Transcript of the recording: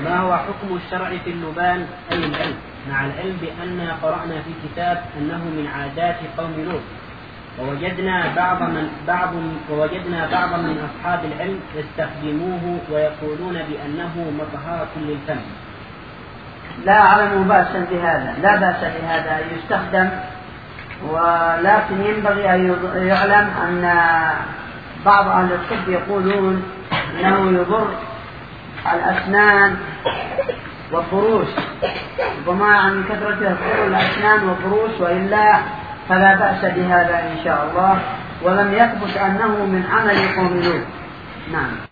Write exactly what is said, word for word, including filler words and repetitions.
ما هو حكم الشرع في اللبان أي العلم، مع العلم بأننا قرأنا في كتاب أنه من عادات قوم لوط، ووجدنا بعض من بعض ووجدنا بعضا من أصحاب العلم يستخدموه ويقولون بأنه مطهرة للفم؟ لا أعلم بأسا بهذا، لا بأس بهذا يستخدم، ولكن ينبغي أن يعلم أن بعض أهل الطب يقولون أنه يضر الأسنان والضروس، ومع من كثرته يضر الأسنان والضروس، وإلا فلا بأس بهذا إن شاء الله، ولم يثبت أنه من عمل قوم لوط. نعم.